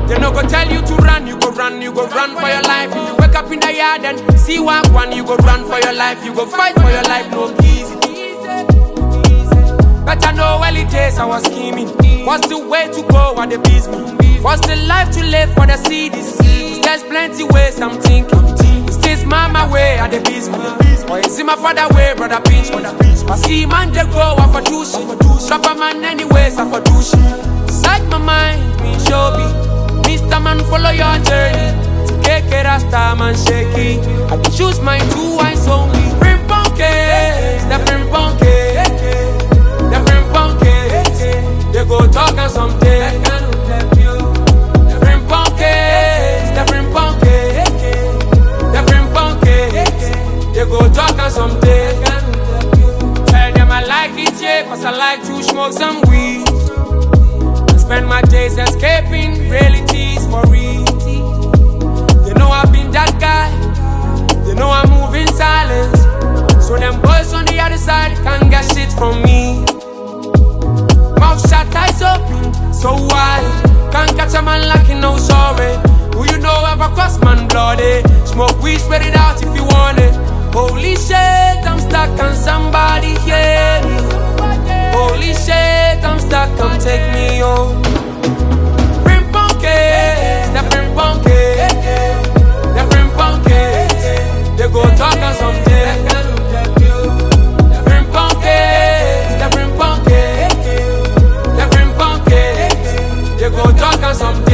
They no go tell you to run, you go run for your life. If you wake up in the yard and see one, you go run for your life. You go fight for your life, no easy. Better know early days I was scheming. What's the way to go at the business? What's the life to live for the cities? There's plenty ways I'm thinking. Is this mama way at the business? Or is it my father way, brother pinch me? I see man they go off for douche. Drop a man anyways I for douche. Side my mind, me show me. Mr. Man follow your journey. Take it rasta man shaky. I can choose my two eyes only. Friend punky, the friend punky. They go talk and something. Different punkies, different punkies, different punkies. They go talk and something. Tell them I like it, yeah, cause I like to smoke some weed. And spend my days escaping realities for real. They know I've been that guy. They know I move in silence. So them boys on the other side can't get shit from me. Mouth shut, eyes open, so wide. Can't catch a man like no sorry. Who you know ever cross man bloody? Smoke weed, spread it out if you want it. Holy shit, I'm stuck, can somebody hear me? Holy shit, I'm stuck, come take me home. Friend punkies, the friend punkies, the friend punkies. They go talk on something. Go talk on something.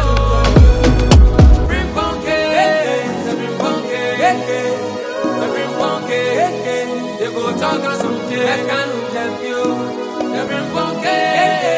Bring punky, bring punky, bring punky. They go talk on something. I can't help you. Bring punky.